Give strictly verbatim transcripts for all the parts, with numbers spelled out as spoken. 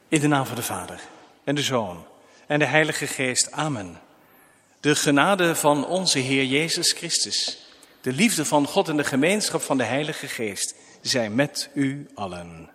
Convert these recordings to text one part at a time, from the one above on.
In de naam van de Vader en de Zoon en de Heilige Geest. Amen. De genade van onze Heer Jezus Christus, de liefde van God en de gemeenschap van de Heilige Geest zijn met u allen.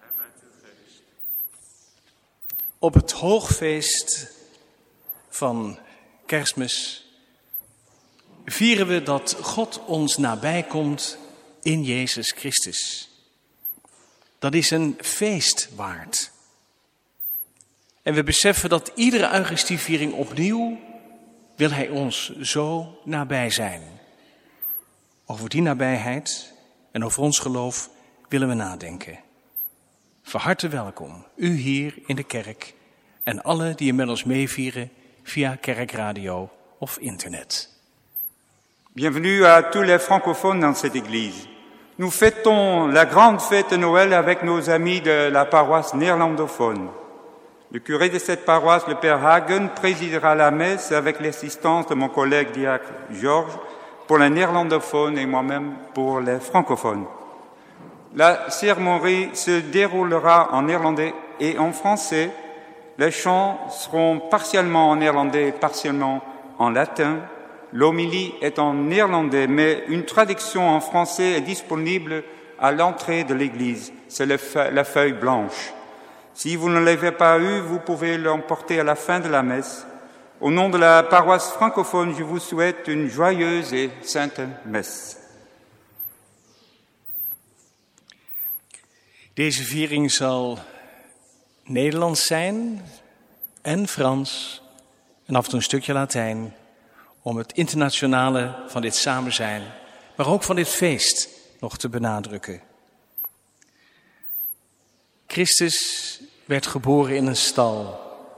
Op het hoogfeest van Kerstmis vieren we dat God ons nabij komt in Jezus Christus. Dat is een feest waard. En we beseffen dat iedere Eucharistieviering opnieuw wil Hij ons zo nabij zijn. Over die nabijheid en over ons geloof willen we nadenken. Van harte welkom, u hier in de kerk en alle die met ons meevieren via kerkradio of internet. Bienvenue à tous les francophones dans cette église. Nous fêtons la grande fête de Noël avec nos amis de la paroisse néerlandophone. Le curé de cette paroisse, le père Hagen, présidera la messe avec l'assistance de mon collègue diacre Georges pour les néerlandophones et moi-même pour les francophones. La cérémonie se déroulera en néerlandais et en français. Les chants seront partiellement en néerlandais et partiellement en latin. L'homélie est en néerlandais, mais une traduction en français est disponible à l'entrée de l'église. C'est la feuille blanche. Si vous ne l'avez pas eu, vous pouvez l'emporter à la fin de la messe. Au nom de la paroisse francophone, je vous souhaite une joyeuse et sainte messe. Deze viering zal Nederlands zijn en Frans en af en toe een stukje Latijn om het internationale van dit samen zijn, maar ook van dit feest nog te benadrukken. Christus werd geboren in een stal.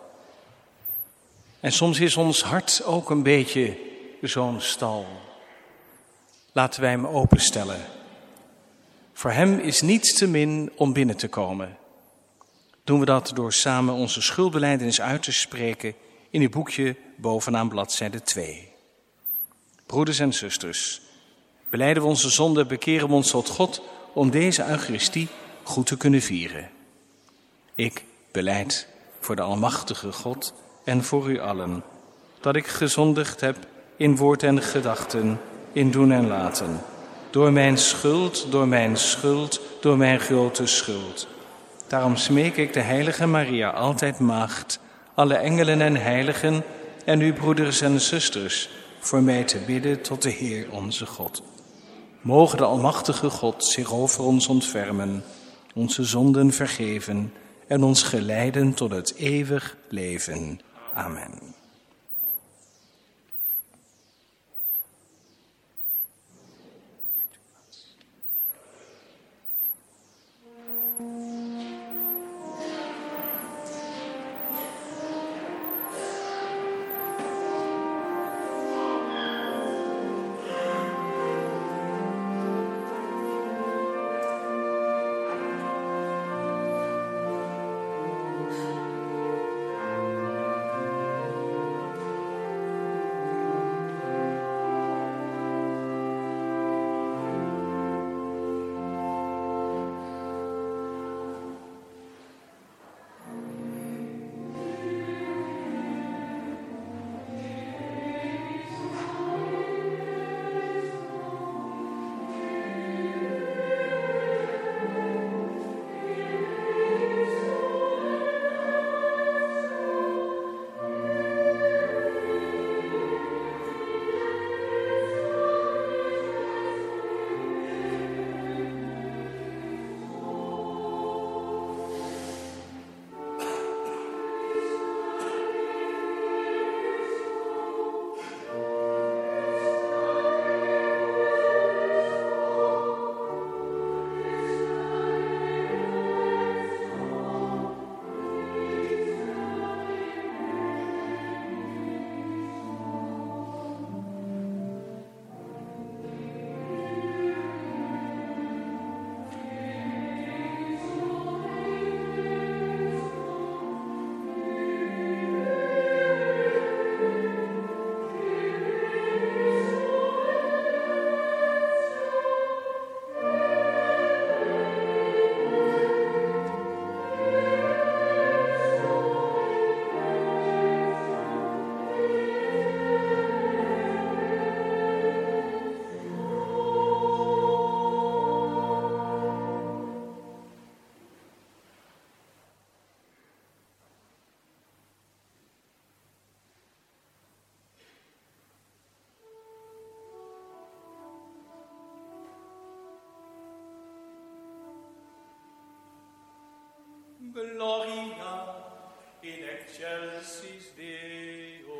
En soms is ons hart ook een beetje zo'n stal. Laten wij hem openstellen. Voor hem is niets te min om binnen te komen. Doen we dat door samen onze schuldbelijdenis uit te spreken in uw boekje bovenaan bladzijde twee. Broeders en zusters, belijden we onze zonde, bekeren we ons tot God om deze Eucharistie goed te kunnen vieren. Ik belijd voor de Almachtige God en voor u allen, dat ik gezondigd heb in woord en gedachten, in doen en laten. Door mijn schuld, door mijn schuld, door mijn grote schuld. Daarom smeek ik de heilige Maria, altijd maagd, alle engelen en heiligen en uw broeders en zusters, voor mij te bidden tot de Heer onze God. Mogen de Almachtige God zich over ons ontfermen, onze zonden vergeven en ons geleiden tot het eeuwig leven. Amen. Gloria in excelsis Deo.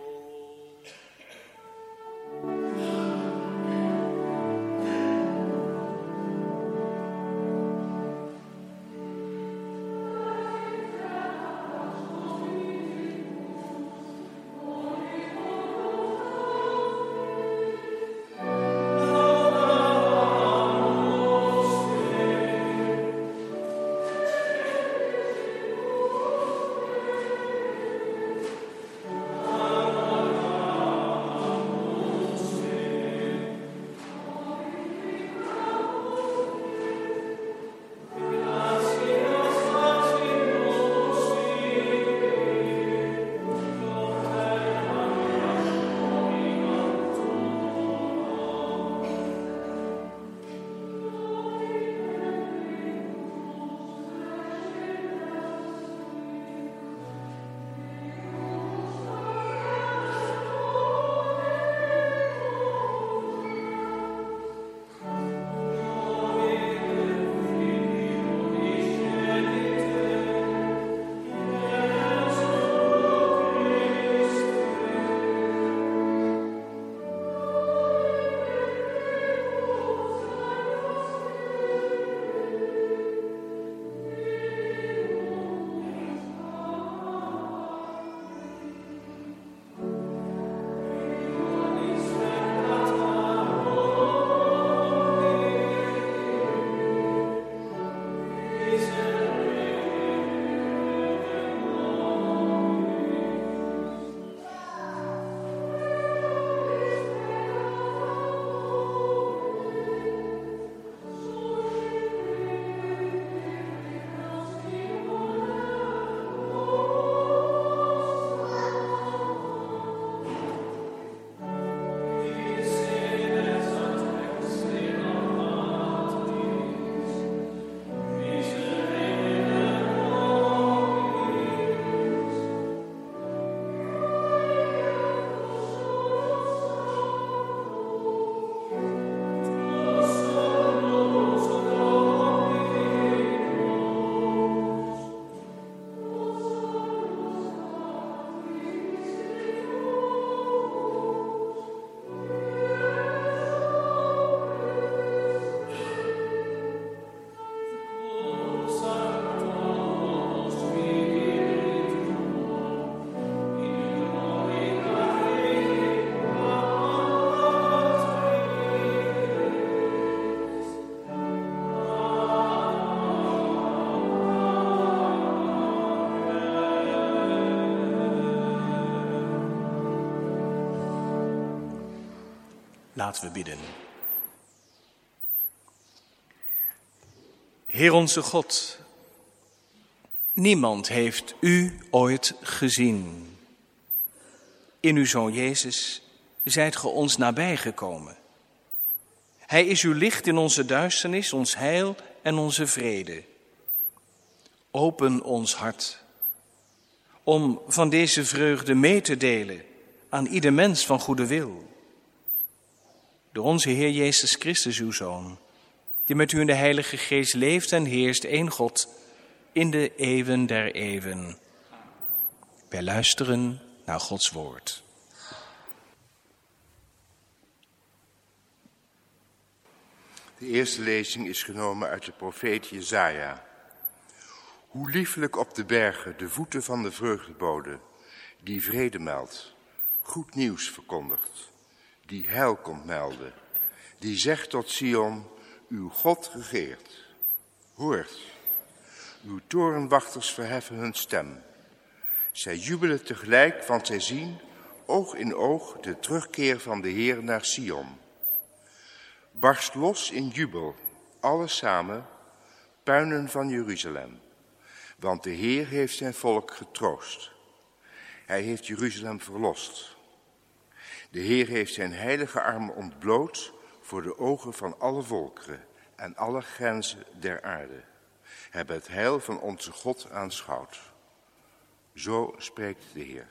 Laten we bidden. Heer onze God, niemand heeft u ooit gezien. In uw Zoon Jezus zijt ge ons nabijgekomen. Hij is uw licht in onze duisternis, ons heil en onze vrede. Open ons hart om van deze vreugde mee te delen aan ieder mens van goede wil. Door onze Heer Jezus Christus, uw Zoon, die met u in de Heilige Geest leeft en heerst, één God, in de eeuwen der eeuwen. Wij luisteren naar Gods woord. De eerste lezing is genomen uit de profeet Jesaja. Hoe liefelijk op de bergen de voeten van de vreugdebode, die vrede meldt, goed nieuws verkondigt, die heil komt melden, die zegt tot Sion, uw God regeert. Hoort, uw torenwachters verheffen hun stem. Zij jubelen tegelijk, want zij zien, oog in oog, de terugkeer van de Heer naar Sion. Barst los in jubel, alle samen, puinen van Jeruzalem. Want de Heer heeft zijn volk getroost. Hij heeft Jeruzalem verlost. De Heer heeft zijn heilige arm ontbloot voor de ogen van alle volkeren en alle grenzen der aarde. Hebben het heil van onze God aanschouwd. Zo spreekt de Heer.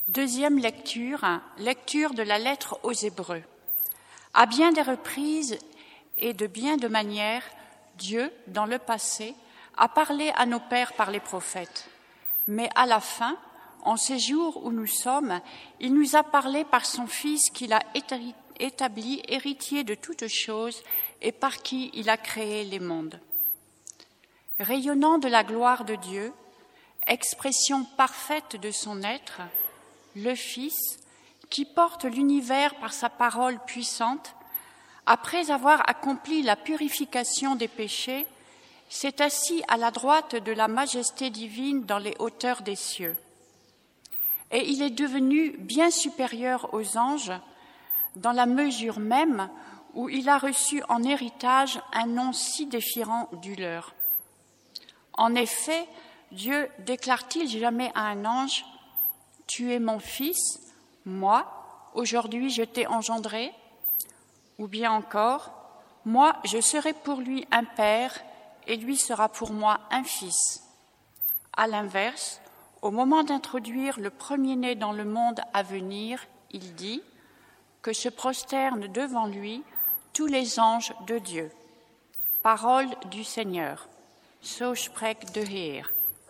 Deuxième lecture, lecture de la lettre aux Hébreux. À bien des reprises et de bien de manières, Dieu, dans le passé, a parlé à nos pères par les prophètes. Mais à la fin, en ces jours où nous sommes, il nous a parlé par son Fils qu'il a établi héritier de toutes choses et par qui il a créé les mondes. Rayonnant de la gloire de Dieu, expression parfaite de son être, le Fils, qui porte l'univers par sa parole puissante, après avoir accompli la purification des péchés, s'est assis à la droite de la majesté divine dans les hauteurs des cieux. Et il est devenu bien supérieur aux anges, dans la mesure même où il a reçu en héritage un nom si différent du leur. En effet, Dieu déclare-t-il jamais à un ange « Tu es mon fils, moi, aujourd'hui je t'ai engendré » ou bien encore « Moi, je serai pour lui un père et lui sera pour moi un fils ». À l'inverse, au moment d'introduire le premier-né dans le monde à venir, il dit que se prosternent devant lui tous les anges de Dieu. Parole du Seigneur. So spricht der Herr.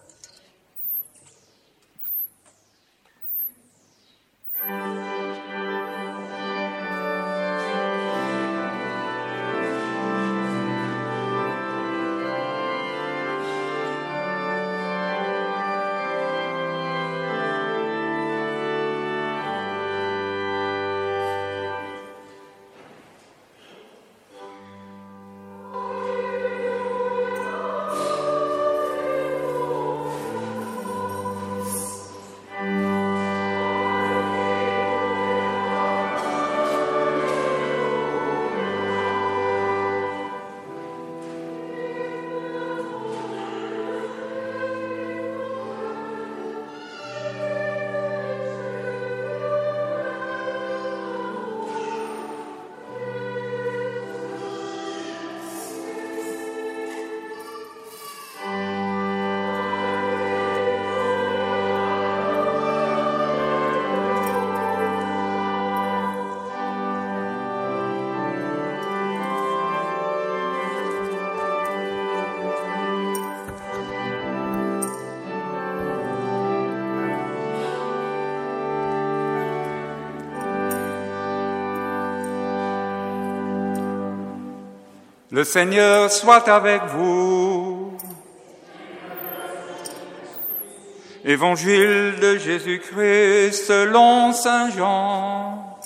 Le Seigneur soit avec vous. Évangile de Jésus-Christ selon saint Jean.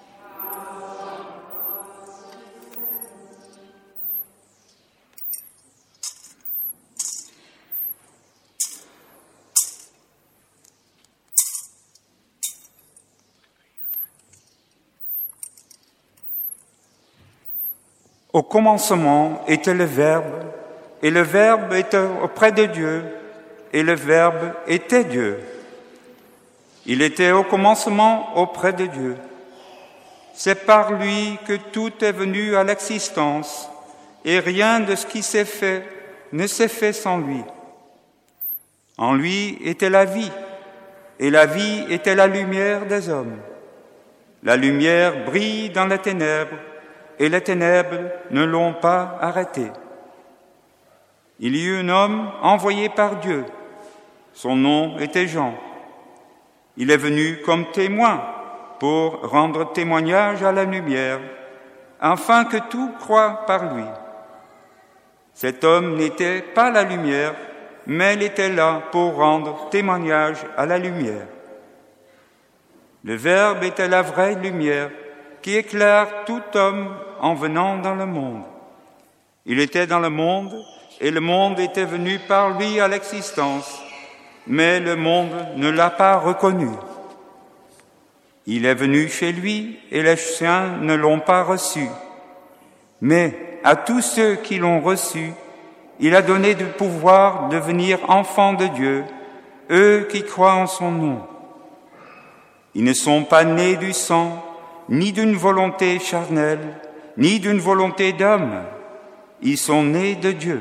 Au commencement était le Verbe, et le Verbe était auprès de Dieu, et le Verbe était Dieu. Il était au commencement auprès de Dieu. C'est par lui que tout est venu à l'existence, et rien de ce qui s'est fait ne s'est fait sans lui. En lui était la vie, et la vie était la lumière des hommes. La lumière brille dans les ténèbres, et les ténèbres ne l'ont pas arrêté. Il y eut un homme envoyé par Dieu. Son nom était Jean. Il est venu comme témoin pour rendre témoignage à la lumière, afin que tout croie par lui. Cet homme n'était pas la lumière, mais il était là pour rendre témoignage à la lumière. Le Verbe était la vraie lumière qui éclaire tout homme en venant dans le monde. Il était dans le monde, et le monde était venu par lui à l'existence, mais le monde ne l'a pas reconnu. Il est venu chez lui, et les siens ne l'ont pas reçu. Mais à tous ceux qui l'ont reçu, il a donné du pouvoir de devenir enfants de Dieu, eux qui croient en son nom. Ils ne sont pas nés du sang, ni d'une volonté charnelle, ni d'une volonté d'homme. Ils sont nés de Dieu.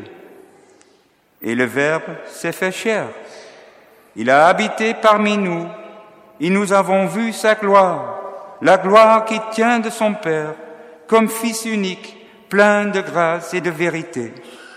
Et le Verbe s'est fait chair. Il a habité parmi nous, et nous avons vu sa gloire, la gloire qui tient de son Père, comme Fils unique, plein de grâce et de vérité.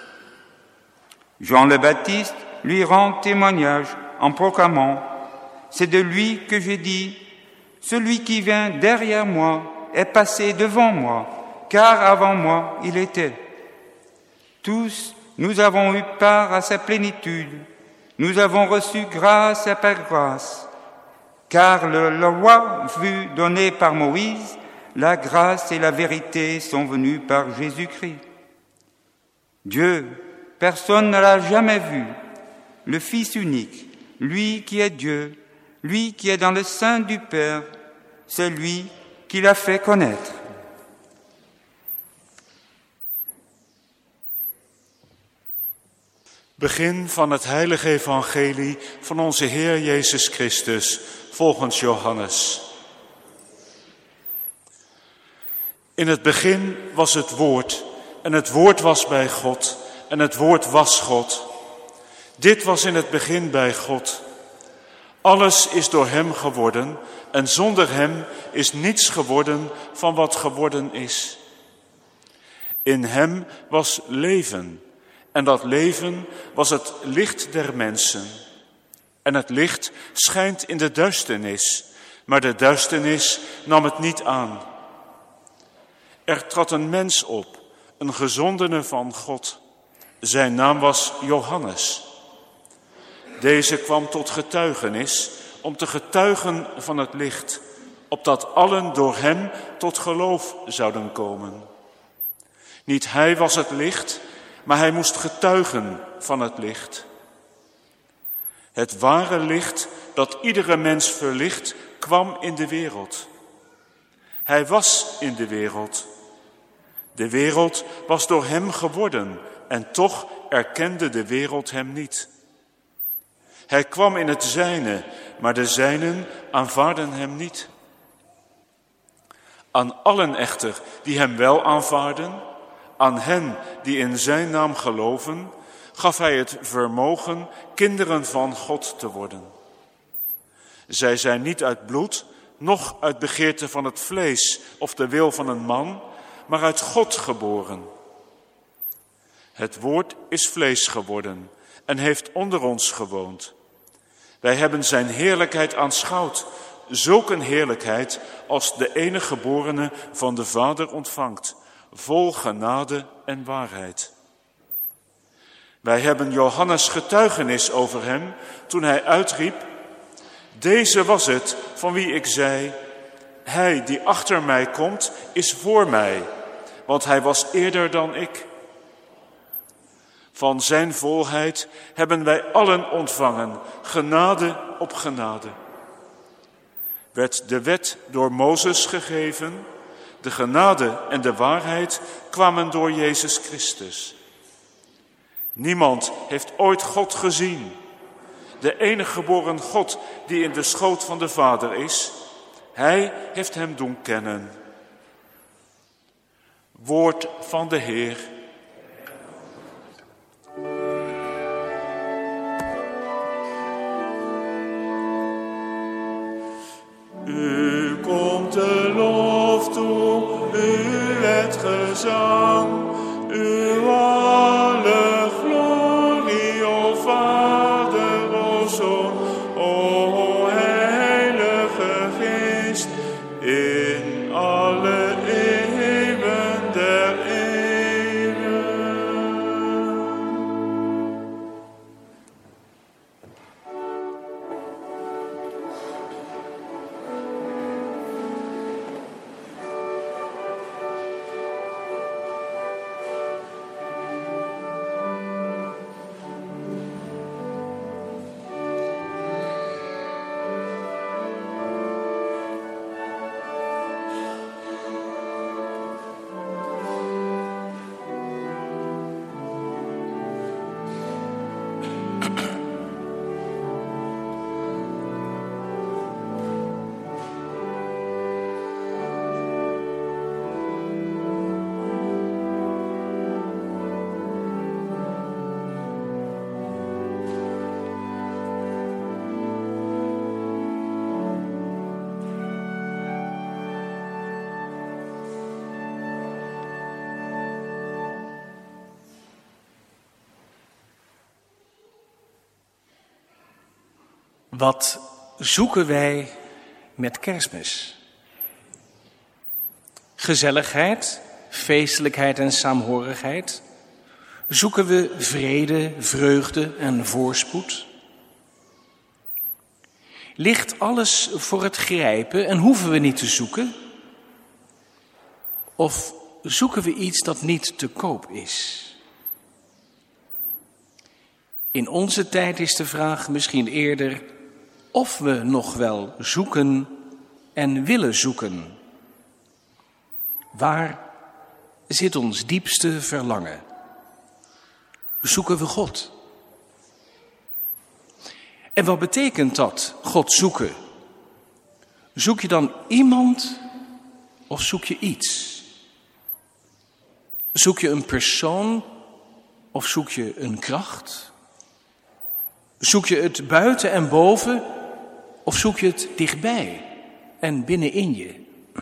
Jean le Baptiste lui rend témoignage en proclamant « C'est de lui que j'ai dit, celui qui vient derrière moi est passé devant moi, car avant moi il était. » Tous, nous avons eu part à sa plénitude, nous avons reçu grâce après grâce, car le, le roi fut donné par Moïse, la grâce et la vérité sont venues par Jésus-Christ. Dieu, personne ne l'a jamais vu, le Fils unique, lui qui est Dieu, lui qui est dans le sein du Père, c'est lui qui l'a fait connaître. Begin van het heilige evangelie van onze Heer Jezus Christus, volgens Johannes. In het begin was het woord, en het woord was bij God, en het woord was God. Dit was in het begin bij God. Alles is door hem geworden, en zonder hem is niets geworden van wat geworden is. In hem was leven, en dat leven was het licht der mensen. En het licht schijnt in de duisternis, maar de duisternis nam het niet aan. Er trad een mens op, een gezondene van God. Zijn naam was Johannes. Deze kwam tot getuigenis, om te getuigen van het licht, opdat allen door hem tot geloof zouden komen. Niet hij was het licht, maar hij moest getuigen van het licht. Het ware licht dat iedere mens verlicht, kwam in de wereld. Hij was in de wereld. De wereld was door hem geworden en toch erkende de wereld hem niet. Hij kwam in het zijne, maar de zijnen aanvaarden hem niet. Aan allen echter die hem wel aanvaarden, aan hen die in zijn naam geloven, gaf hij het vermogen kinderen van God te worden. Zij zijn niet uit bloed, noch uit begeerte van het vlees of de wil van een man, maar uit God geboren. Het woord is vlees geworden en heeft onder ons gewoond. Wij hebben zijn heerlijkheid aanschouwd, zulk een heerlijkheid als de enige geborene van de Vader ontvangt, vol genade en waarheid. Wij hebben Johannes getuigenis over hem toen hij uitriep: deze was het van wie ik zei, hij die achter mij komt is voor mij, want hij was eerder dan ik. Van zijn volheid hebben wij allen ontvangen, genade op genade. Werd de wet door Mozes gegeven, de genade en de waarheid kwamen door Jezus Christus. Niemand heeft ooit God gezien. De enige geboren God die in de schoot van de Vader is, hij heeft hem doen kennen. Woord van de Heer. U komt de lof toe, u het gezang, u alle glorie, o Vader, o Zoon, o Heilige Geest, in alle eeuwen der eeuwen. Wat zoeken wij met Kerstmis? Gezelligheid, feestelijkheid en saamhorigheid? Zoeken we vrede, vreugde en voorspoed? Ligt alles voor het grijpen en hoeven we niet te zoeken? Of zoeken we iets dat niet te koop is? In onze tijd is de vraag misschien eerder of we nog wel zoeken en willen zoeken. Waar zit ons diepste verlangen? Zoeken we God? En wat betekent dat, God zoeken? Zoek je dan iemand of zoek je iets? Zoek je een persoon of zoek je een kracht? Zoek je het buiten en boven of zoek je het dichtbij en binnenin je?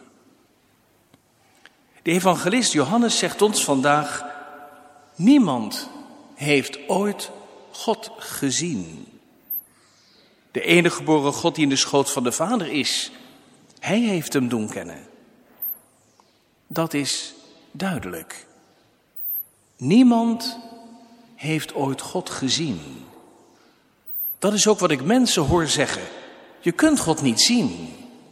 De evangelist Johannes zegt ons vandaag: niemand heeft ooit God gezien. De enige geboren God die in de schoot van de Vader is, hij heeft hem doen kennen. Dat is duidelijk. Niemand heeft ooit God gezien. Dat is ook wat ik mensen hoor zeggen. Je kunt God niet zien.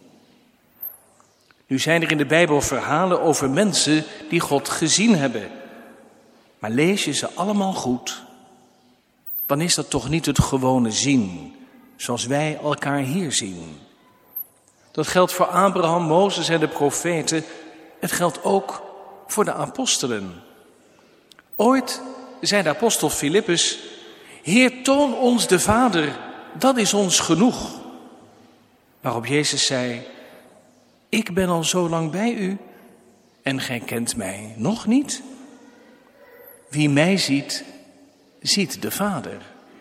Nu zijn er in de Bijbel verhalen over mensen die God gezien hebben. Maar lees je ze allemaal goed, dan is dat toch niet het gewone zien, zoals wij elkaar hier zien. Dat geldt voor Abraham, Mozes en de profeten. Het geldt ook voor de apostelen. Ooit zei de apostel Filippus: Heer, toon ons de Vader, dat is ons genoeg. Waarop Jezus zei: ik ben al zo lang bij u en gij kent mij nog niet. Wie mij ziet, ziet de Vader.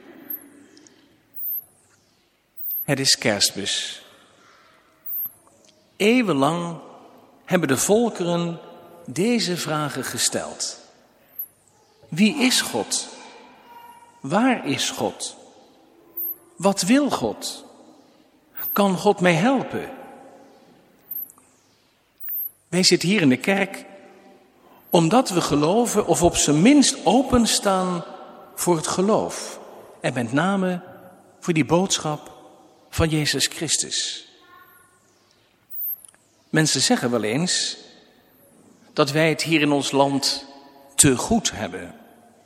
Het is Kerstmis. Eeuwenlang hebben de volkeren deze vragen gesteld. Wie is God? Waar is God? Wat wil God? Kan God mij helpen? Wij zitten hier in de kerk omdat we geloven, of op zijn minst openstaan voor het geloof. En met name voor die boodschap van Jezus Christus. Mensen zeggen wel eens dat wij het hier in ons land te goed hebben.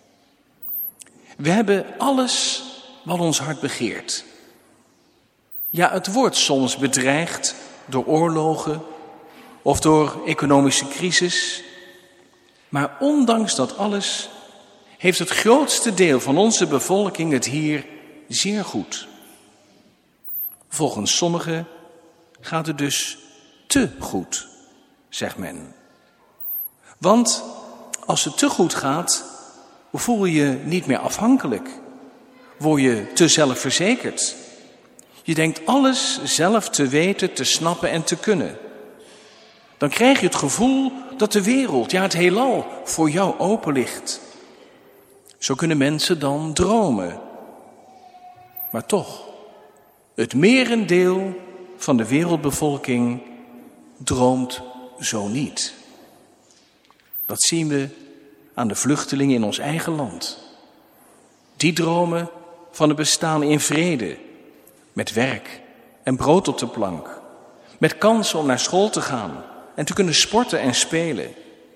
We hebben alles wat ons hart begeert. Ja, het wordt soms bedreigd door oorlogen of door economische crisis. Maar ondanks dat alles heeft het grootste deel van onze bevolking het hier zeer goed. Volgens sommigen gaat het dus te goed, zegt men. Want als het te goed gaat, voel je je niet meer afhankelijk. Word je te zelfverzekerd. Je denkt alles zelf te weten, te snappen en te kunnen. Dan krijg je het gevoel dat de wereld, ja het heelal, voor jou open ligt. Zo kunnen mensen dan dromen. Maar toch, het merendeel van de wereldbevolking droomt zo niet. Dat zien we aan de vluchtelingen in ons eigen land. Die dromen van een bestaan in vrede, met werk en brood op de plank, met kansen om naar school te gaan en te kunnen sporten en spelen.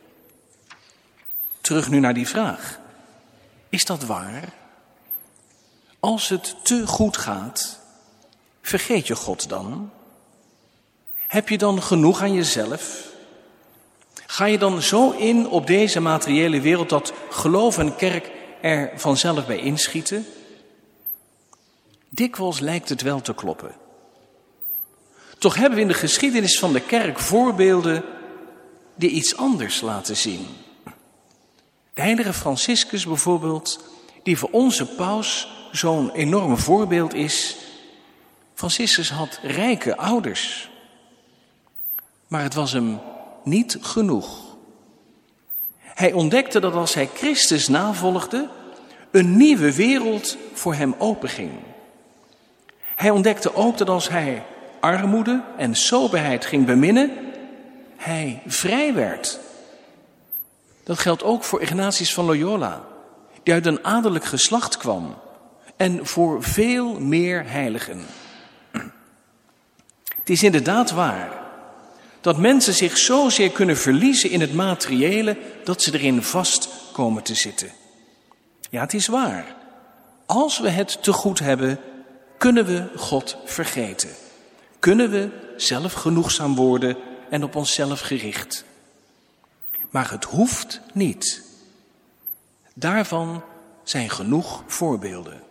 Terug nu naar die vraag. Is dat waar? Als het te goed gaat, vergeet je God dan? Heb je dan genoeg aan jezelf? Ga je dan zo in op deze materiële wereld dat geloof en kerk er vanzelf bij inschieten? Dikwijls lijkt het wel te kloppen. Toch hebben we in de geschiedenis van de kerk voorbeelden die iets anders laten zien. De heilige Franciscus bijvoorbeeld, die voor onze paus zo'n enorm voorbeeld is. Franciscus had rijke ouders, maar het was hem niet genoeg. Hij ontdekte dat als hij Christus navolgde, een nieuwe wereld voor hem openging. Hij ontdekte ook dat als hij armoede en soberheid ging beminnen, hij vrij werd. Dat geldt ook voor Ignatius van Loyola, die uit een adellijk geslacht kwam, en voor veel meer heiligen. Het is inderdaad waar dat mensen zich zozeer kunnen verliezen in het materiële dat ze erin vast komen te zitten. Ja, het is waar. Als we het te goed hebben, kunnen we God vergeten. Kunnen we zelfgenoegzaam worden en op onszelf gericht. Maar het hoeft niet. Daarvan zijn genoeg voorbeelden.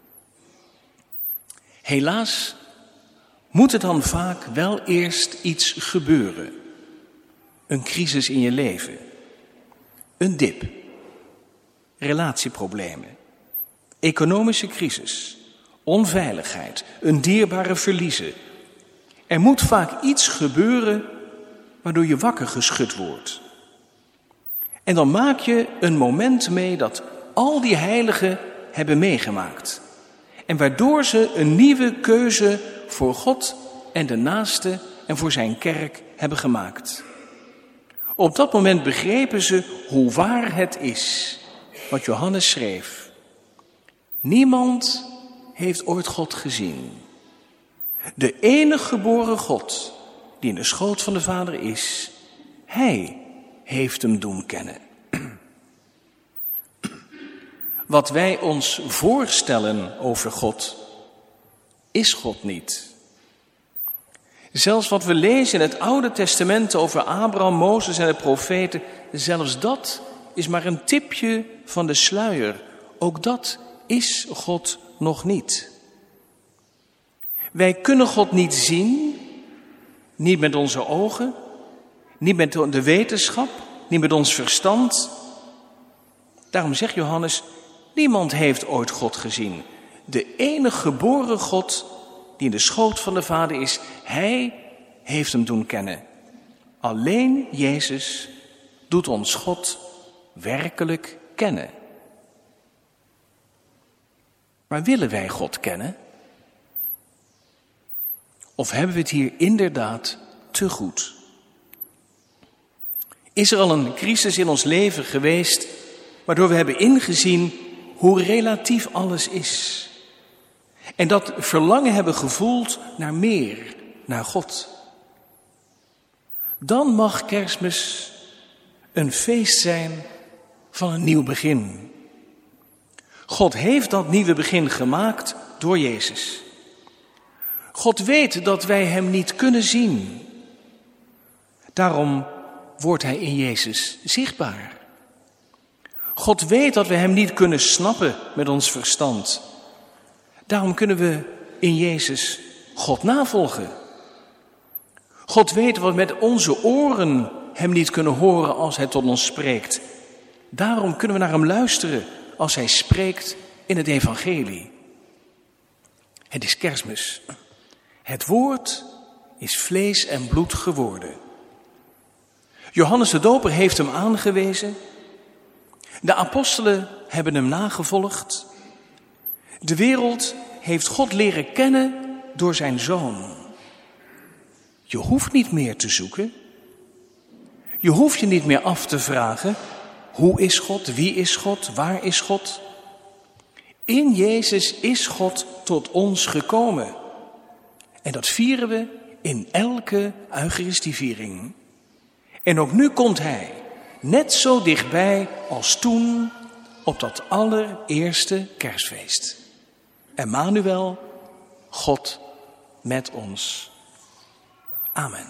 Helaas moet er dan vaak wel eerst iets gebeuren. Een crisis in je leven. Een dip. Relatieproblemen. Economische crisis. Onveiligheid. Een dierbare verliezen. Er moet vaak iets gebeuren waardoor je wakker geschud wordt. En dan maak je een moment mee dat al die heiligen hebben meegemaakt. En waardoor ze een nieuwe keuze voor God en de naaste en voor zijn kerk hebben gemaakt. Op dat moment begrepen ze hoe waar het is wat Johannes schreef. Niemand heeft ooit God gezien. De enige geboren God die in de schoot van de Vader is, hij heeft hem doen kennen. Wat wij ons voorstellen over God, is God niet. Zelfs wat we lezen in het Oude Testament over Abraham, Mozes en de profeten, zelfs dat is maar een tipje van de sluier. Ook dat is God nog niet. Wij kunnen God niet zien, niet met onze ogen, niet met de wetenschap, niet met ons verstand. Daarom zegt Johannes, niemand heeft ooit God gezien. De enige geboren God die in de schoot van de Vader is, hij heeft hem doen kennen. Alleen Jezus doet ons God werkelijk kennen. Maar willen wij God kennen? Of hebben we het hier inderdaad te goed? Is er al een crisis in ons leven geweest waardoor we hebben ingezien hoe relatief alles is? En dat verlangen hebben gevoeld naar meer, naar God. Dan mag Kerstmis een feest zijn van een nieuw begin. God heeft dat nieuwe begin gemaakt door Jezus. God weet dat wij hem niet kunnen zien. Daarom wordt hij in Jezus zichtbaar. God weet dat we hem niet kunnen snappen met ons verstand. Daarom kunnen we in Jezus God navolgen. God weet dat we met onze oren hem niet kunnen horen als hij tot ons spreekt. Daarom kunnen we naar hem luisteren als hij spreekt in het evangelie. Het is Kerstmis. Het woord is vlees en bloed geworden. Johannes de Doper heeft hem aangewezen. De apostelen hebben hem nagevolgd. De wereld heeft God leren kennen door zijn Zoon. Je hoeft niet meer te zoeken. Je hoeft je niet meer af te vragen, hoe is God, wie is God, waar is God? In Jezus is God tot ons gekomen. En dat vieren we in elke Eucharistieviering. En ook nu komt hij net zo dichtbij als toen op dat allereerste kerstfeest. Emmanuel, God met ons. Amen.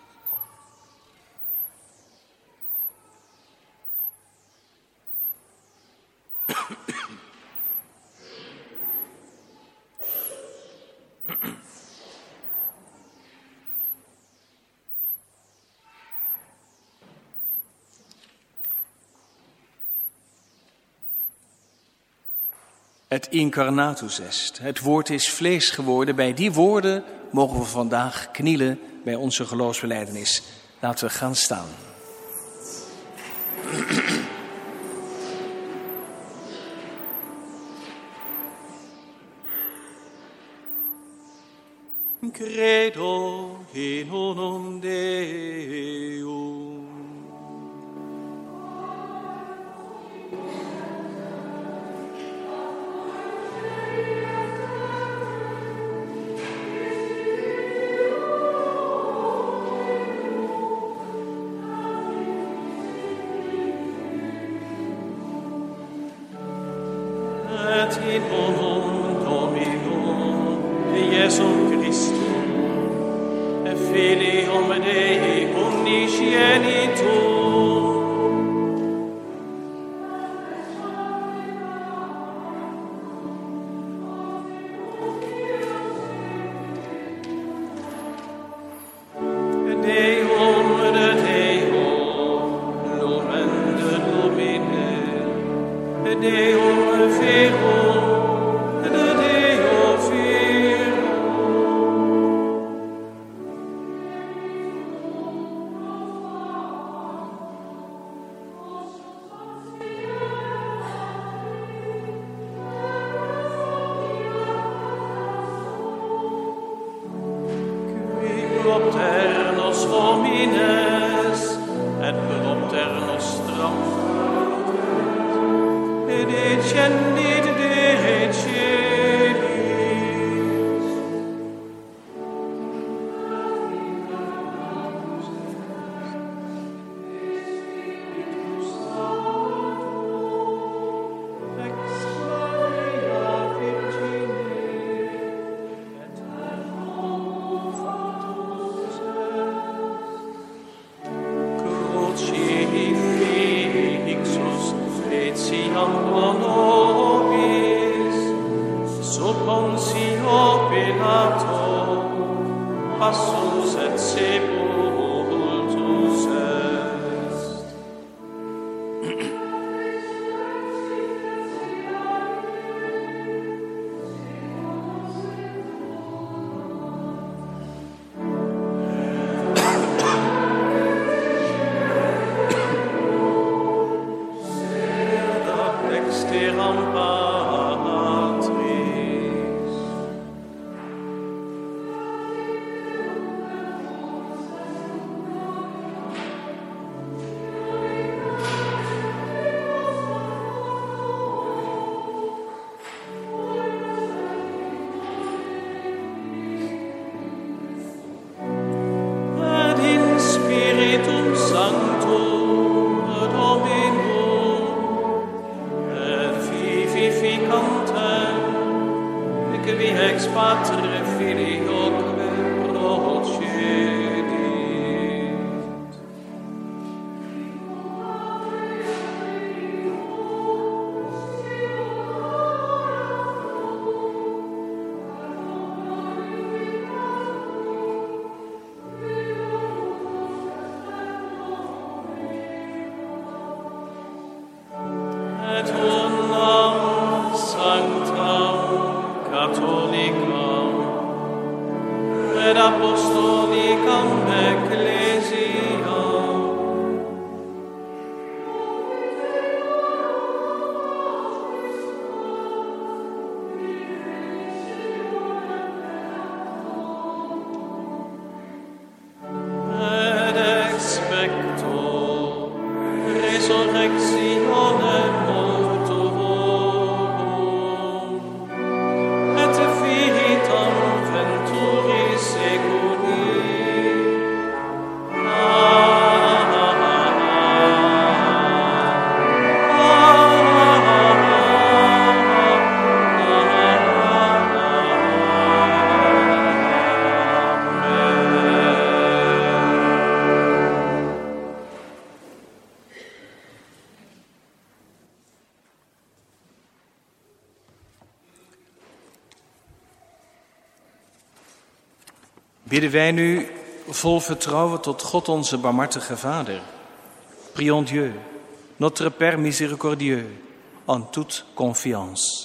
Het incarnatus est. Het woord is vlees geworden. Bij die woorden mogen we vandaag knielen bij onze geloofsbelijdenis. Laten we gaan staan. Credo in unum Deum. Et in unum Dominum Iesum Christum, Filium Dei unigenitum, Deum de Deo, lumen de lumine, Deum verum, de Deo verum. Propter nos homines, et propter nostram, et descendit de celis. Ex Maria Virgine, et Crucifixus etiam pro nobis, sub Pontio Pilato, passus et sepultus est. Dexteram Patris. Et in Spiritum Sanctum Dominum, et vivificantem, qui ex Patre Filioque procedit. Et unam sanctam catholicam et apostolicam ecclesiam et expecto resurrectionem mortuorum et vitam venturis seculi. Bidden wij nu vol vertrouwen tot God onze barmhartige Vader. Prions Dieu, notre Père miséricordieux, en toute confiance.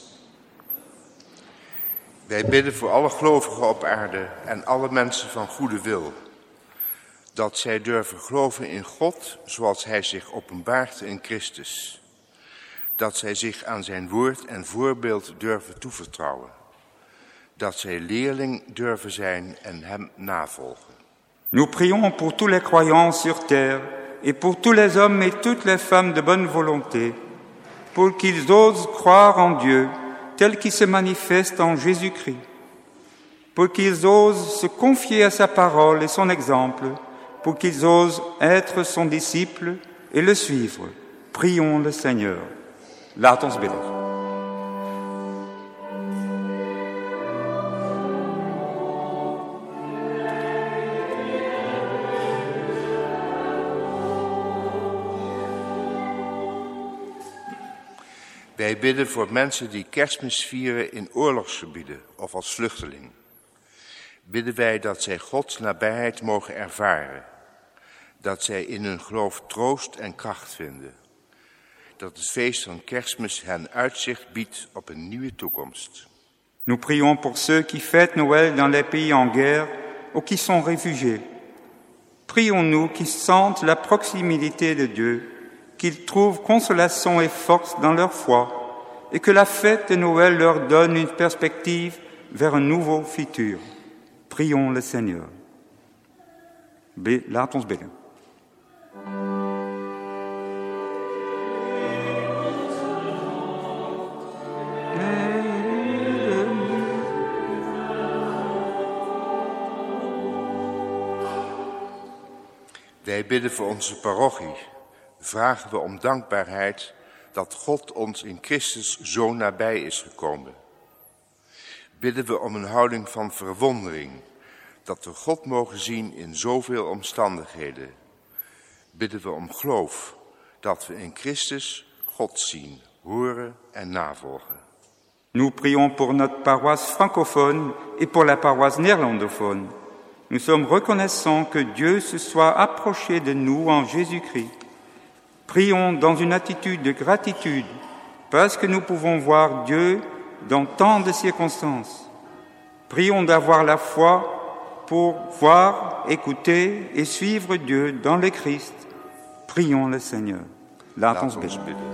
Wij bidden voor alle gelovigen op aarde en alle mensen van goede wil. Dat zij durven geloven in God zoals Hij zich openbaart in Christus. Dat zij zich aan zijn woord en voorbeeld durven toevertrouwen. dat zij leerling durven zijn en hem navolgen. Nous prions pour tous les croyants sur terre et pour tous les hommes et toutes les femmes de bonne volonté, pour qu'ils osent croire en Dieu tel qu'il se manifeste en Jésus-Christ, pour qu'ils osent se confier à sa parole et son exemple, pour qu'ils osent être son disciple et le suivre. Prions le Seigneur. Laat ons bidden. Wij bidden voor mensen die Kerstmis vieren in oorlogsgebieden of als vluchteling. Bidden wij dat zij Gods nabijheid mogen ervaren. Dat zij in hun geloof troost en kracht vinden. Dat het feest van Kerstmis hen uitzicht biedt op een nieuwe toekomst. Nous prions pour ceux qui fêtent Noël dans les pays en guerre ou qui sont réfugiés. Prions-nous qu'ils sentent la proximité de Dieu, qu'ils trouvent consolation et force dans leur foi, et que la fête de Noël leur donne une perspective vers un nouveau futur. Prions le Seigneur. Be- Laat ons bidden. Wij bidden voor onze parochie. Vragen we om dankbaarheid dat God ons in Christus zo nabij is gekomen. Bidden we om een houding van verwondering, dat we God mogen zien in zoveel omstandigheden. Bidden we om geloof, dat we in Christus God zien, horen en navolgen. Nous prions pour notre paroisse francophone et pour la paroisse néerlandophone. Nous sommes reconnaissants que Dieu se soit approché de nous en Jésus-Christ. Prions dans une attitude de gratitude parce que nous pouvons voir Dieu dans tant de circonstances. Prions d'avoir la foi pour voir, écouter et suivre Dieu dans le Christ. Prions le Seigneur. Laat ons bidden.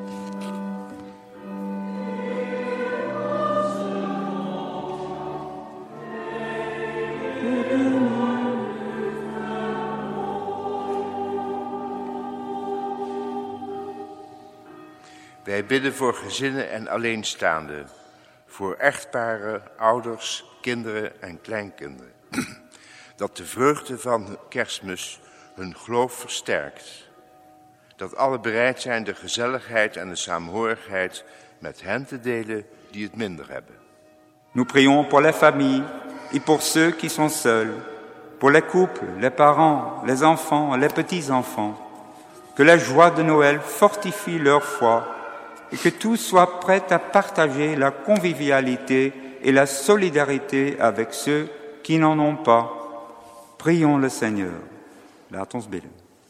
Wij bidden voor gezinnen en alleenstaanden, voor echtparen, ouders, kinderen en kleinkinderen. Dat de vreugde van Kerstmis hun geloof versterkt. Dat alle bereid zijn de gezelligheid en de saamhorigheid met hen te delen die het minder hebben. Nous prions pour les familles et pour ceux qui sont seuls, pour les couples, les parents, les enfants, les petits-enfants. Que la joie de Noël fortifie leur foi et que tous soient prêts à partager la convivialité et la solidarité avec ceux qui n'en ont pas. Prions le Seigneur. Laat ons bidden.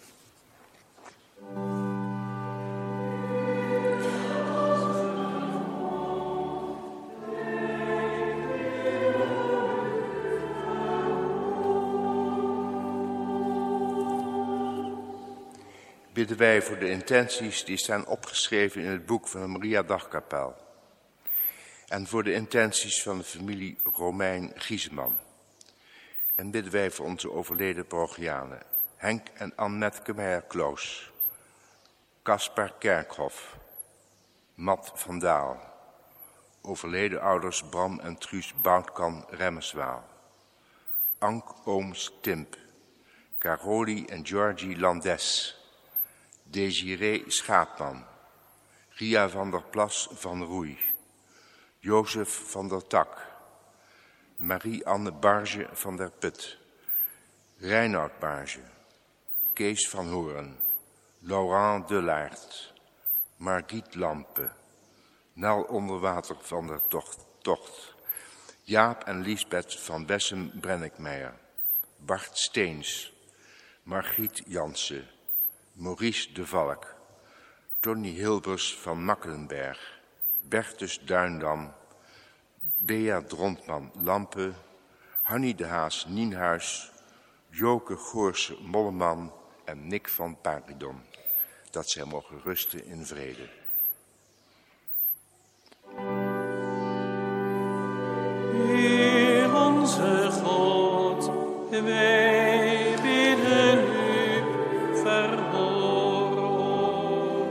Bidden wij voor de intenties die staan opgeschreven in het boek van de Maria Dagkapel. En voor de intenties van de familie Romein Gieseman. En bidden wij voor onze overleden parochianen, Henk en Annette Meijer-Kloos, Caspar Kerkhoff, Mat van Daal, overleden ouders Bram en Truus Boutkan Remmerswaal, Ank Ooms Timp, Caroli en Georgie Landes, Desiree Schaapman, Ria van der Plas van Roei, Jozef van der Tak, Marie-Anne Barge van der Put, Reinoud Barge, Kees van Hoorn, Laurent Delaert, Margriet Lampe, Nel Onderwater van der Tocht, Tocht, Jaap en Liesbeth van Bessem-Brennickmeijer, Bart Steens, Margriet Jansen, Maurice de Valk, Tony Hilbers van Makkelenberg, Bertus Duindam, Bea Drontman Lampe, Hannie de Haas Nienhuis, Joke Goorse Molleman en Nick van Paridon. Dat zij mogen rusten in vrede. Heer onze God, wij bidden u, verhoor ons.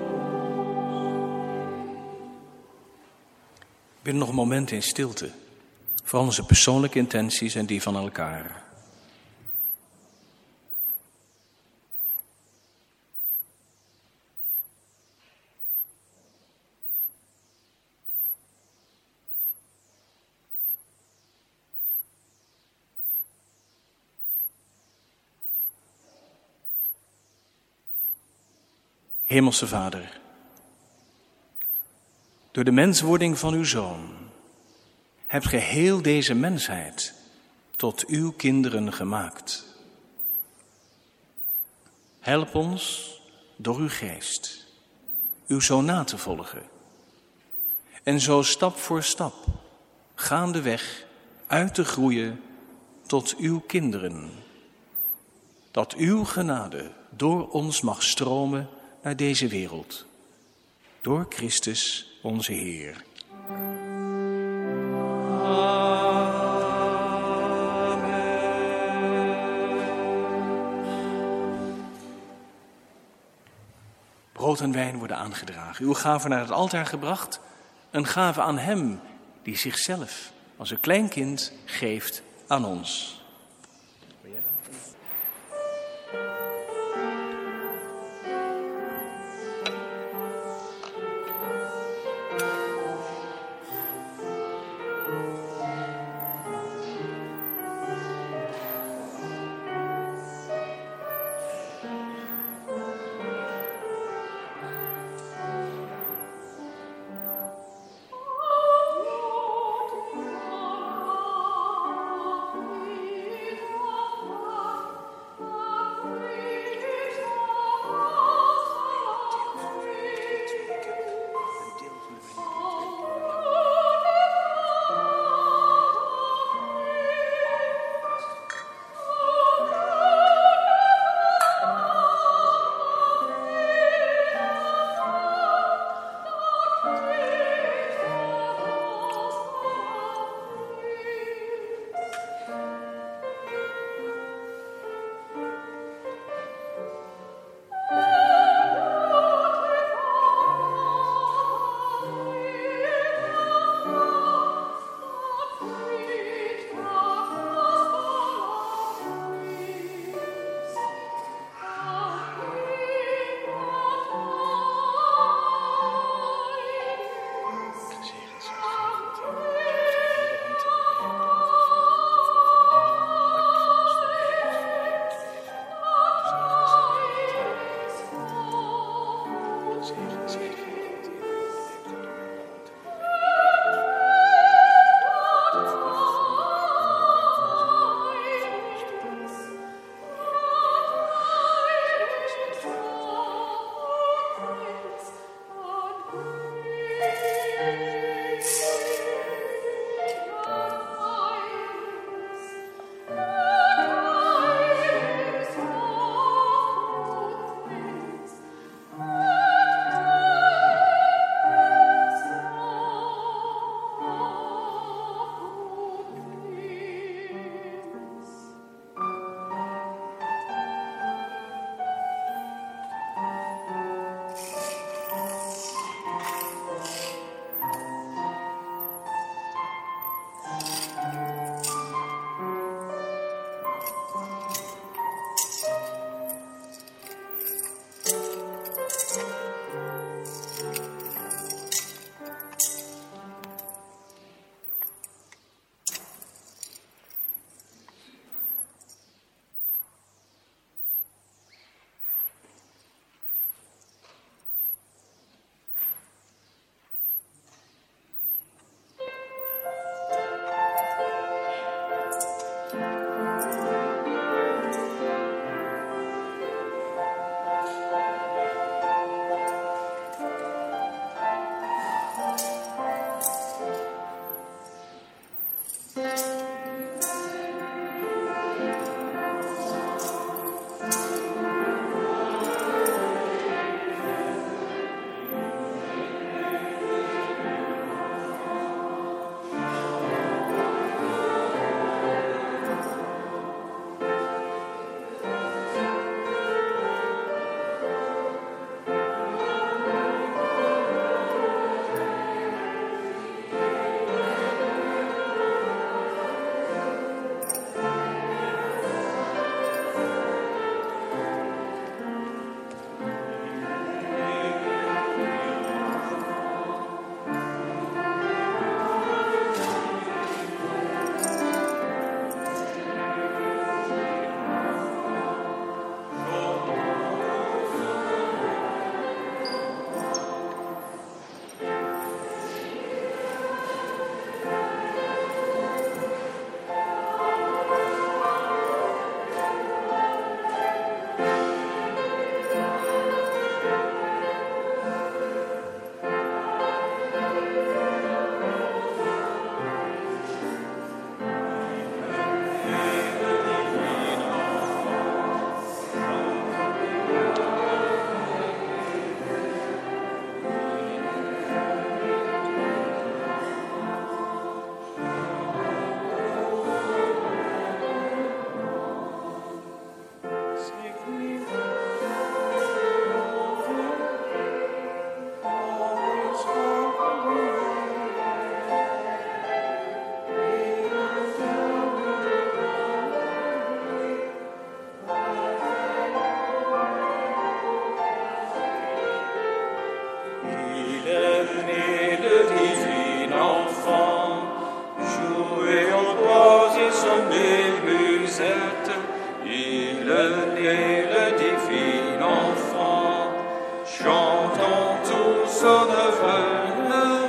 Binnen nog een moment in stilte voor onze persoonlijke intenties en die van elkaar. Hemelse Vader, door de menswording van uw Zoon hebt ge heel deze mensheid tot uw kinderen gemaakt. Help ons door uw geest uw Zoon na te volgen en zo stap voor stap gaandeweg uit te groeien tot uw kinderen. Dat uw genade door ons mag stromen naar deze wereld. Door Christus onze Heer. Brood en wijn worden aangedragen. Uw gave naar het altaar gebracht. Een gave aan hem die zichzelf als een klein kind geeft aan ons. le et le divin enfant, chantons tous au revenant.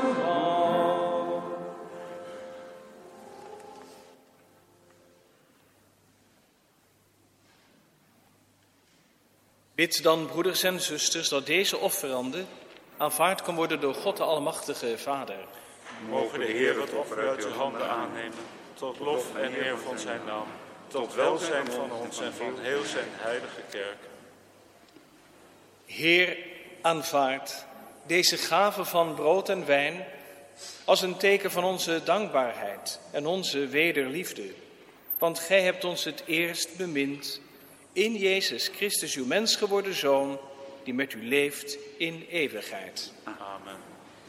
Bid dan, broeders en zusters, dat deze offerande aanvaard kan worden door God de Almachtige Vader. Mogen de Heer het offer uit uw handen aannemen, tot lof en eer van zijn naam, tot welzijn van ons en van heel zijn heilige kerk. Heer, aanvaard deze gave van brood en wijn als een teken van onze dankbaarheid en onze wederliefde. Want gij hebt ons het eerst bemind in Jezus Christus, uw mens geworden Zoon, die met u leeft in eeuwigheid. Amen.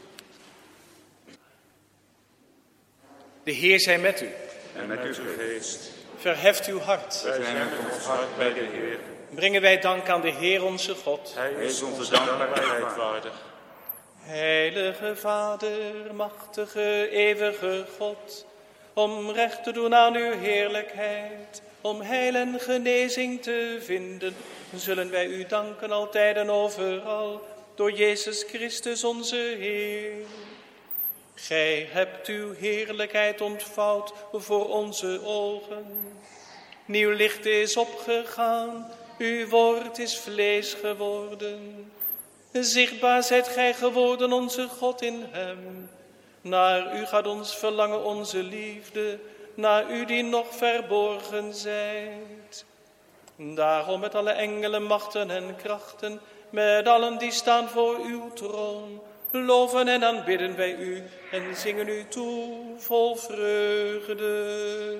De Heer zij met u. En met uw geest. Verheft uw hart. Wij zijn met ons hart bij de Heer. Brengen wij dank aan de Heer onze God. Hij is onze dankbaarheid waardig. Heilige Vader, machtige, eeuwige God, om recht te doen aan uw heerlijkheid, om heil en genezing te vinden, zullen wij u danken altijd en overal, door Jezus Christus onze Heer. Gij hebt uw heerlijkheid ontvouwd voor onze ogen. Nieuw licht is opgegaan, uw woord is vlees geworden. Zichtbaar zijt gij geworden, onze God in hem. Naar u gaat ons verlangen, onze liefde, naar u die nog verborgen zijt. Daarom met alle engelen, machten en krachten, met allen die staan voor uw troon, loven en aanbidden wij u en zingen u toe vol vreugde.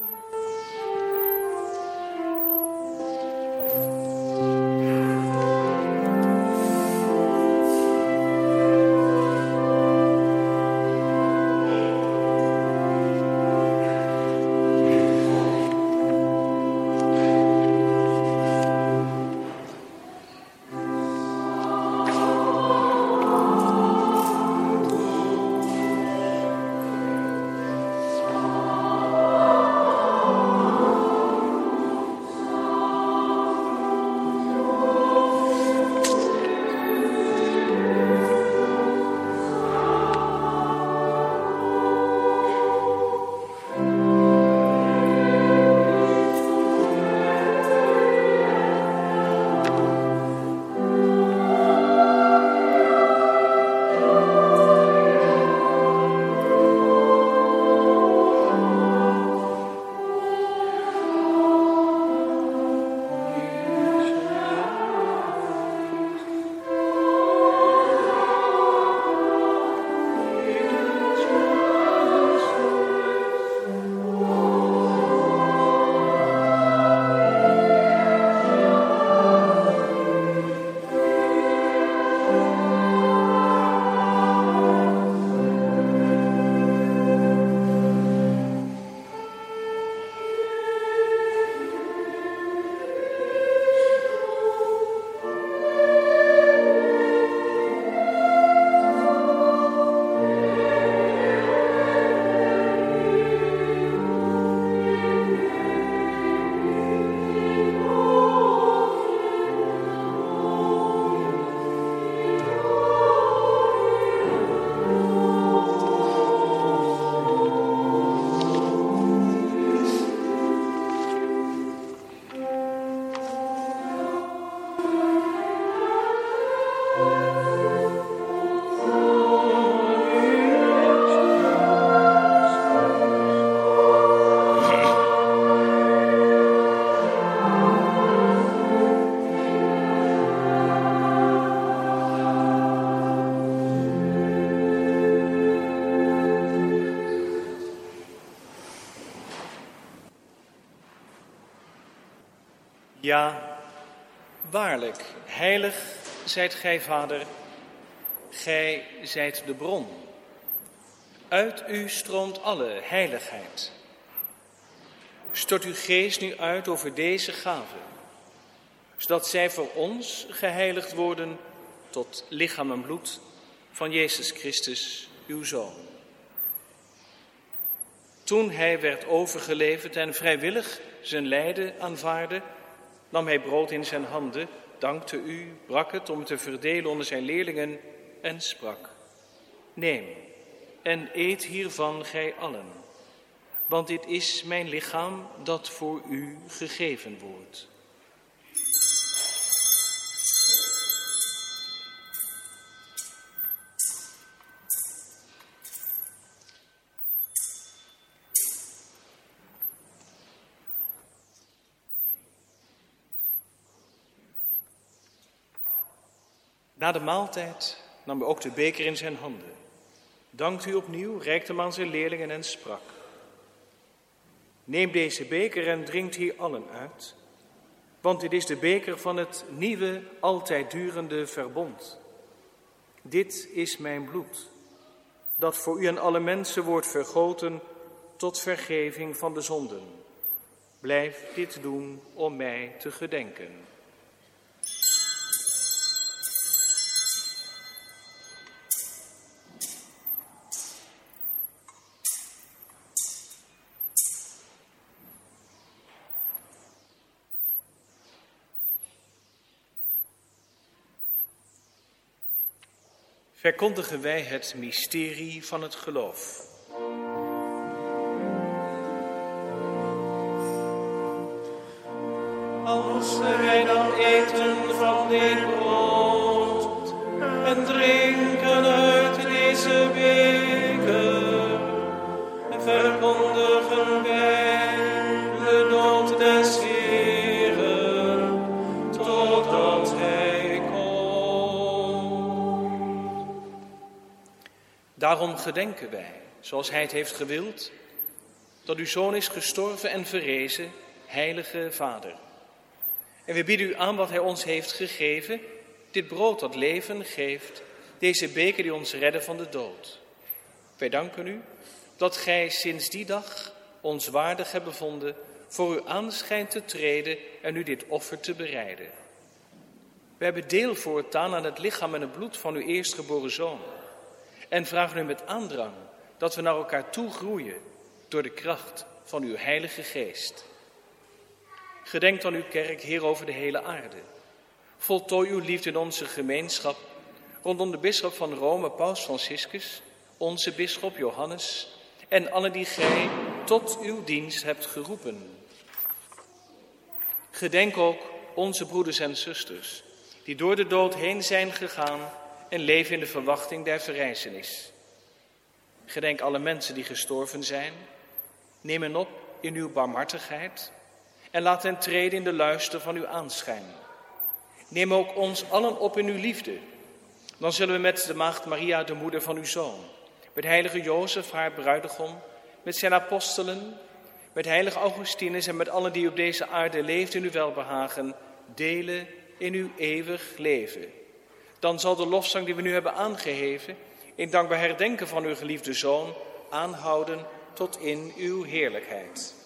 Ja, waarlijk, heilig zijt gij, Vader, gij zijt de bron. Uit u stroomt alle heiligheid. Stort uw geest nu uit over deze gaven, zodat zij voor ons geheiligd worden tot lichaam en bloed van Jezus Christus, uw Zoon. Toen hij werd overgeleverd en vrijwillig zijn lijden aanvaardde, nam hij brood in zijn handen, dankte u, brak het om het te verdelen onder zijn leerlingen en sprak: Neem en eet hiervan gij allen, want dit is mijn lichaam dat voor u gegeven wordt. Na de maaltijd nam hij ook de beker in zijn handen, dankte u opnieuw, reikte hem aan zijn leerlingen en sprak: Neem deze beker en drinkt hier allen uit, want dit is de beker van het nieuwe, altijd durende verbond. Dit is mijn bloed, dat voor u en alle mensen wordt vergoten tot vergeving van de zonden. Blijf dit doen om mij te gedenken. Verkondigen wij het mysterie van het geloof. Als wij dan eten van dit brood en drinken uit deze beker, verkondigen wij de dood des Heeren, totdat Hij komt. Daarom gedenken wij, zoals Hij het heeft gewild, dat uw Zoon is gestorven en verrezen, heilige Vader. En we bieden u aan wat Hij ons heeft gegeven, dit brood dat leven geeft, deze beker die ons redde van de dood. Wij danken u dat Gij sinds die dag ons waardig hebt bevonden voor uw aanschijn te treden en u dit offer te bereiden. We hebben deel voortaan aan het lichaam en het bloed van uw eerstgeboren Zoon en vragen u met aandrang dat we naar elkaar toe groeien door de kracht van uw Heilige Geest. Gedenk dan uw kerk, Heer, over de hele aarde. Voltooi uw liefde in onze gemeenschap rondom de bisschop van Rome, Paus Franciscus, onze bisschop Johannes en allen die gij tot uw dienst hebt geroepen. Gedenk ook onze broeders en zusters die door de dood heen zijn gegaan en leven in de verwachting der verrijzenis. Gedenk alle mensen die gestorven zijn, neem hen op in uw barmhartigheid en laat hen treden in de luister van uw aanschijn. Neem ook ons allen op in uw liefde. Dan zullen we met de maagd Maria, de moeder van uw Zoon, met heilige Jozef, haar bruidegom, met zijn apostelen, met heilige Augustinus en met allen die op deze aarde leeft in uw welbehagen, delen in uw eeuwig leven. Dan zal de lofzang die we nu hebben aangeheven, in dankbaar herdenken van uw geliefde Zoon, aanhouden tot in uw heerlijkheid.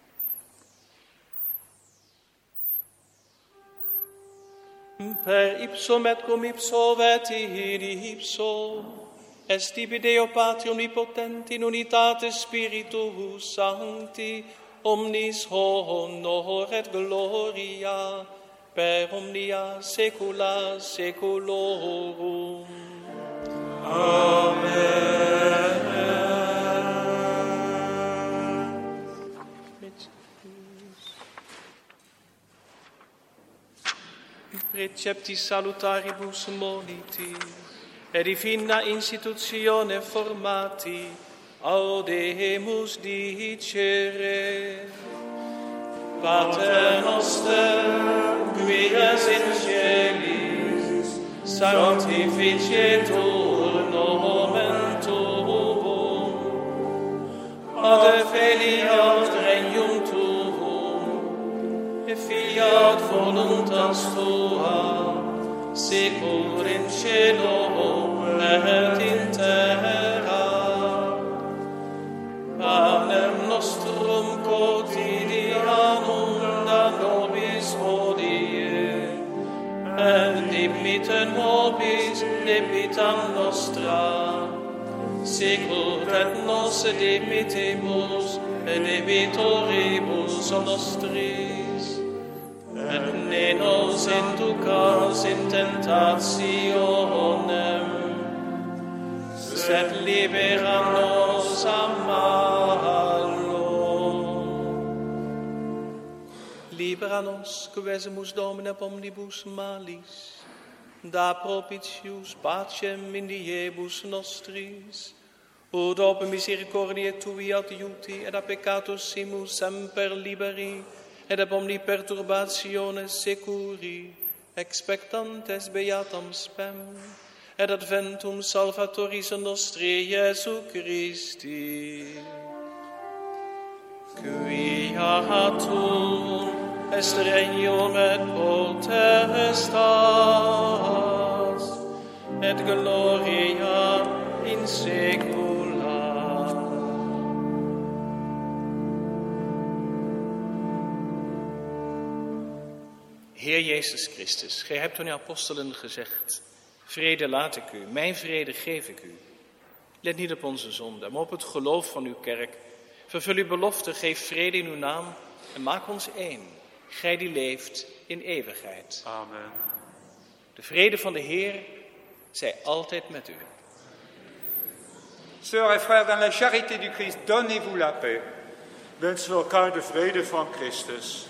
Per ipsum et cum ipso vetiri ipso, est tibi Deo Patri omnipotenti in unitate Spiritus Sancti, omnis honor et gloria, per omnia saecula saeculorum. Amen. Preceptis salutaribus moniti, et divina institutione formati, audemus dicere. Pater noster, qui es in celis, sanctificetur nomen tuum, adveniat regnum tuum, fiat voluntas tua, sicur in cielo et in terra. Panem nostrum quotidianum da nobis hodie, et dimitte nobis debitam nostra, sicur et nos dimittimus debitoribus nostris, et ne nos inducas in tentationem, sed libera nos a malo. Libera nos, quesemus Domine ab omnibus malis, da propitius pacem in diebus nostris, ut op misericordiae tui adiuti, et a peccatus simus semper liberi, et ab omni perturbationes securi, expectantes beatam spem, et adventum salvatoris nostri Iesu Christi. Quiatur est regnum et potestas, et gloria in secula. Heer Jezus Christus, gij hebt aan uw apostelen gezegd, vrede laat ik u, mijn vrede geef ik u. Let niet op onze zonde, maar op het geloof van uw kerk. Vervul uw belofte, geef vrede in uw naam en maak ons één, gij die leeft in eeuwigheid. Amen. De vrede van de Heer zij altijd met u. Sœurs et frères, dans la charité du Christ, donnez-vous la paix. Wensen we elkaar de vrede van Christus.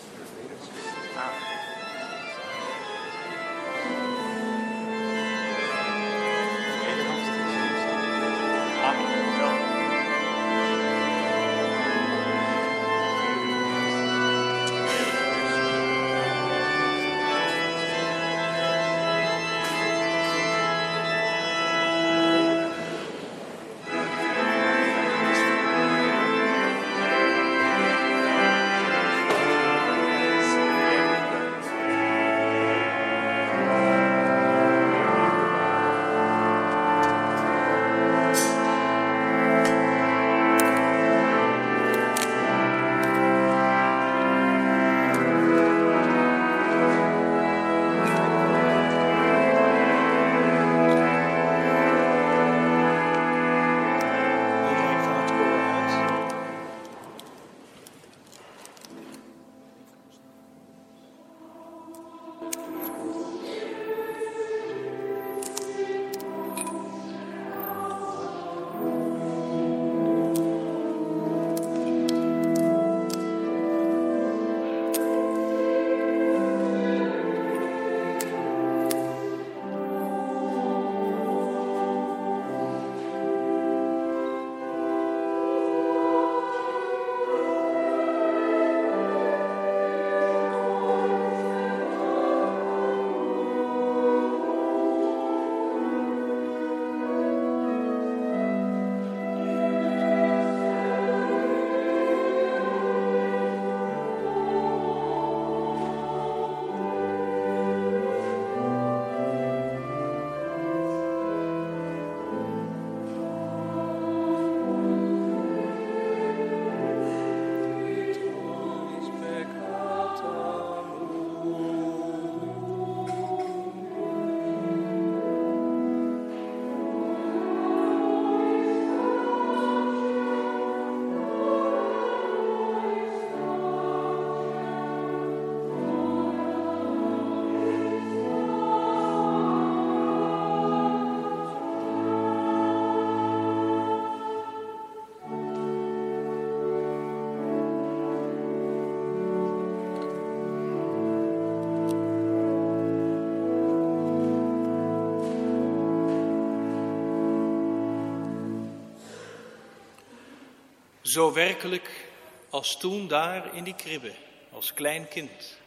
Zo werkelijk als toen daar in die kribbe, als klein kind.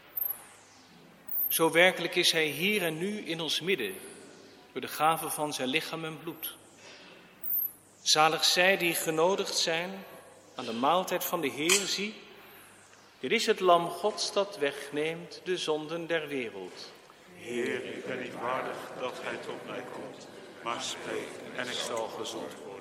Zo werkelijk is hij hier en nu in ons midden, door de gave van zijn lichaam en bloed. Zalig zij die genodigd zijn aan de maaltijd van de Heer, zie, dit is het lam Gods dat wegneemt de zonden der wereld. Heer, ik ben niet waardig dat gij tot mij komt, maar spreek en ik zal gezond worden.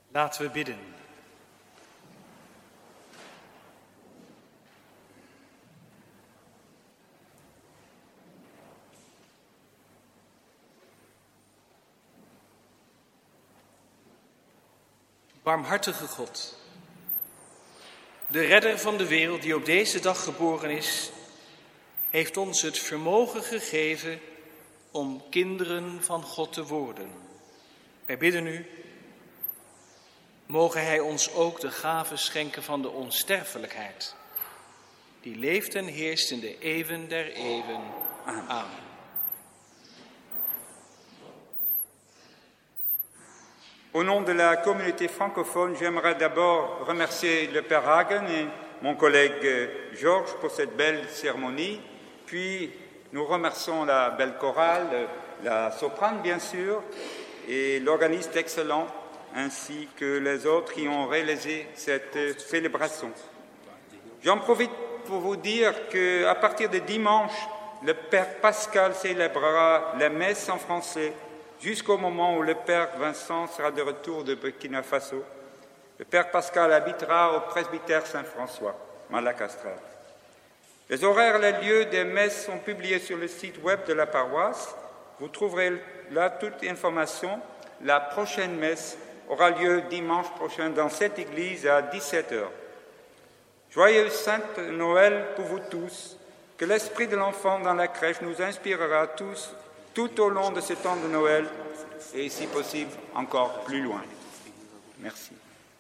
Laten we bidden. Barmhartige God, de redder van de wereld die op deze dag geboren is, heeft ons het vermogen gegeven om kinderen van God te worden. Wij bidden u, mogen hij ons ook de gave schenken van de onsterfelijkheid, die leeft en heerst in de eeuwen der eeuwen. Amen. Au nom de la communauté francophone, j'aimerais d'abord remercier le Père Hagen et mon collègue Georges pour cette belle cérémonie. Puis nous remercions la belle chorale, la soprane bien sûr, et l'organiste excellent, ainsi que les autres qui ont réalisé cette célébration. J'en profite pour vous dire qu'à partir de dimanche, le Père Pascal célébrera la messe en français jusqu'au moment où le Père Vincent sera de retour de Burkina Faso. Le Père Pascal habitera au presbytère Saint-François, Malakastra. Les horaires et les lieux des messes sont publiés sur le site web de la paroisse. Vous trouverez là toute information. La prochaine messe aura lieu dimanche prochain dans cette église à dix-sept heures. Joyeux Sainte Noël pour vous tous. Que l'esprit de l'enfant dans la crèche nous inspirera tous tout au long de ce temps de Noël et, si possible, encore plus loin. Merci.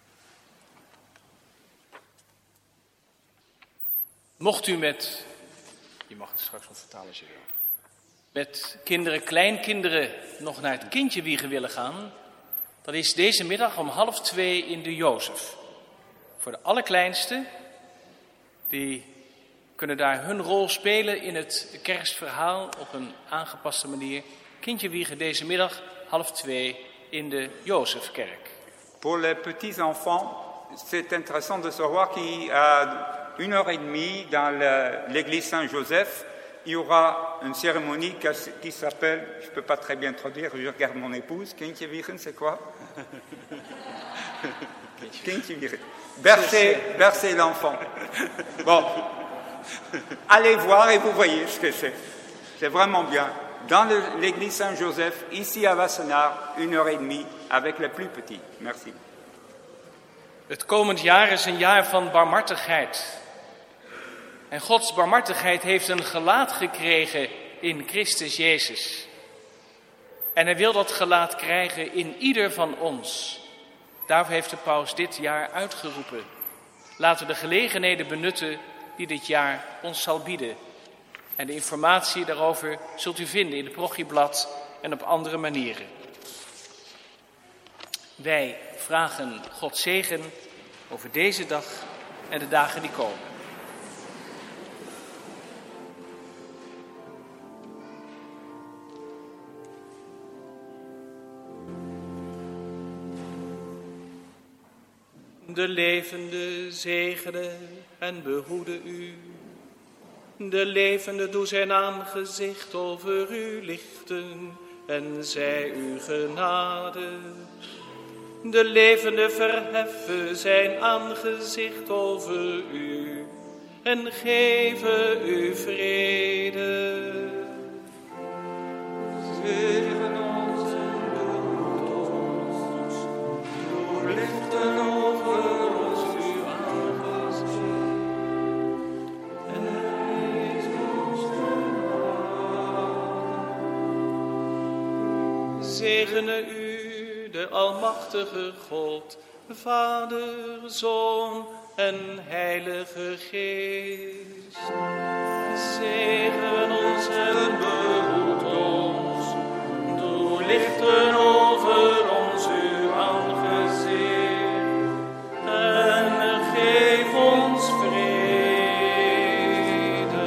Mocht u met, je mag het straks nog vertalen als je wil, met kinderen, kleinkinderen nog naar het kindjewiegen willen gaan, dan is deze middag om half twee in de Jozef. Voor de allerkleinste, die kunnen daar hun rol spelen in het kerstverhaal op een aangepaste manier. Kindjewiegen deze middag half twee in de Jozefkerk. Pour les petits enfants, c'est intéressant de savoir qu'à une heure et demie dans l'église Saint-Joseph, il y aura une cérémonie qui s'appelle, je ne peux pas très bien traduire, je regarde mon épouse, Kindjewiegen, c'est quoi? Kindjewiegen. Bercer, bercer l'enfant. Bon. Allez voir et vous voyez ce que c'est. C'est vraiment bien. Dans le, l'église Saint-Joseph, ici à Wassenaar, une heure et demie avec les plus petits. Merci. Het komend jaar is een jaar van barmhartigheid. En Gods barmhartigheid heeft een gelaat gekregen in Christus Jezus. En hij wil dat gelaat krijgen in ieder van ons. Daarvoor heeft de paus dit jaar uitgeroepen. Laten we de gelegenheden benutten die dit jaar ons zal bieden. En de informatie daarover zult u vinden in het parochieblad en op andere manieren. Wij vragen God zegen over deze dag en de dagen die komen. De levende zegene en behoede u. De levende doe zijn aangezicht over u lichten en zij u genade. De levende verheffen zijn aangezicht over u en geven u vrede. Zegen ons en behoed ons, doe lichten over ons uw aangezicht en geef ons genade. Zegene u de almachtige God, Vader, Zoon en Heilige Geest. Zegen ons en behoed ons, doe lichten over ons uw aangezicht en geef ons vrede.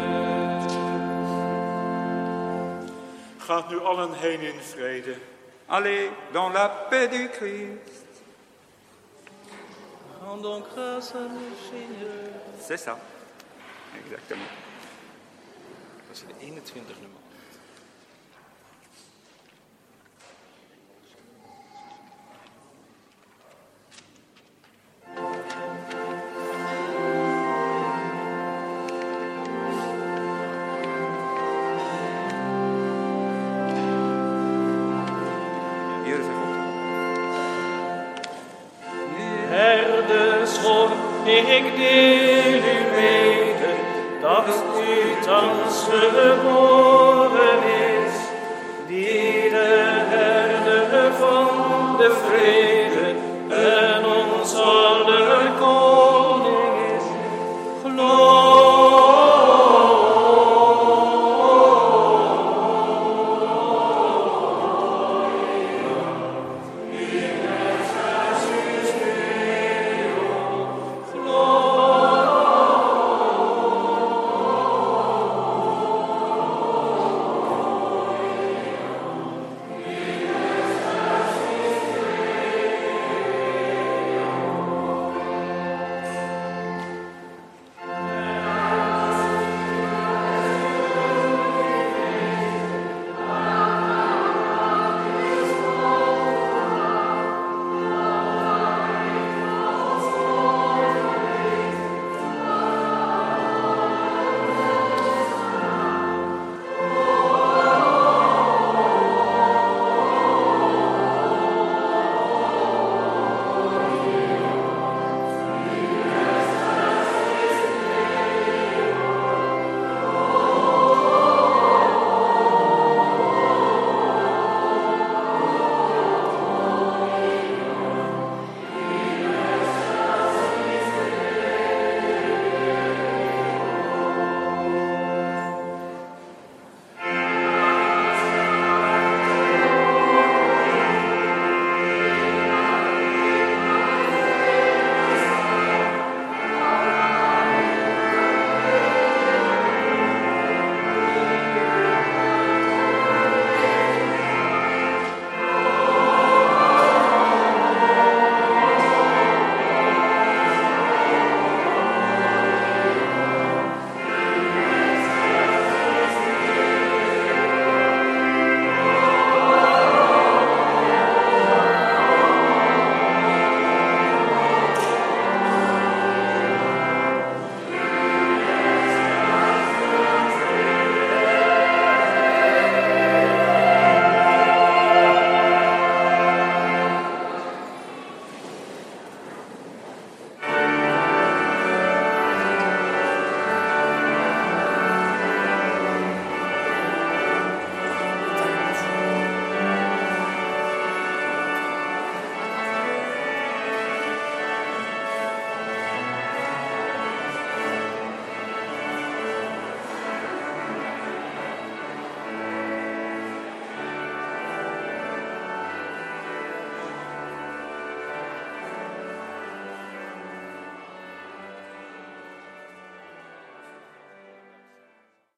Gaat nu allen heen in vrede. Allez dans la paix du Christ. Rendons grâce à le Seigneur. C'est ça. Exactement. Dat is de eenentwintig nummer. Ik deel u mede dat u thans geboren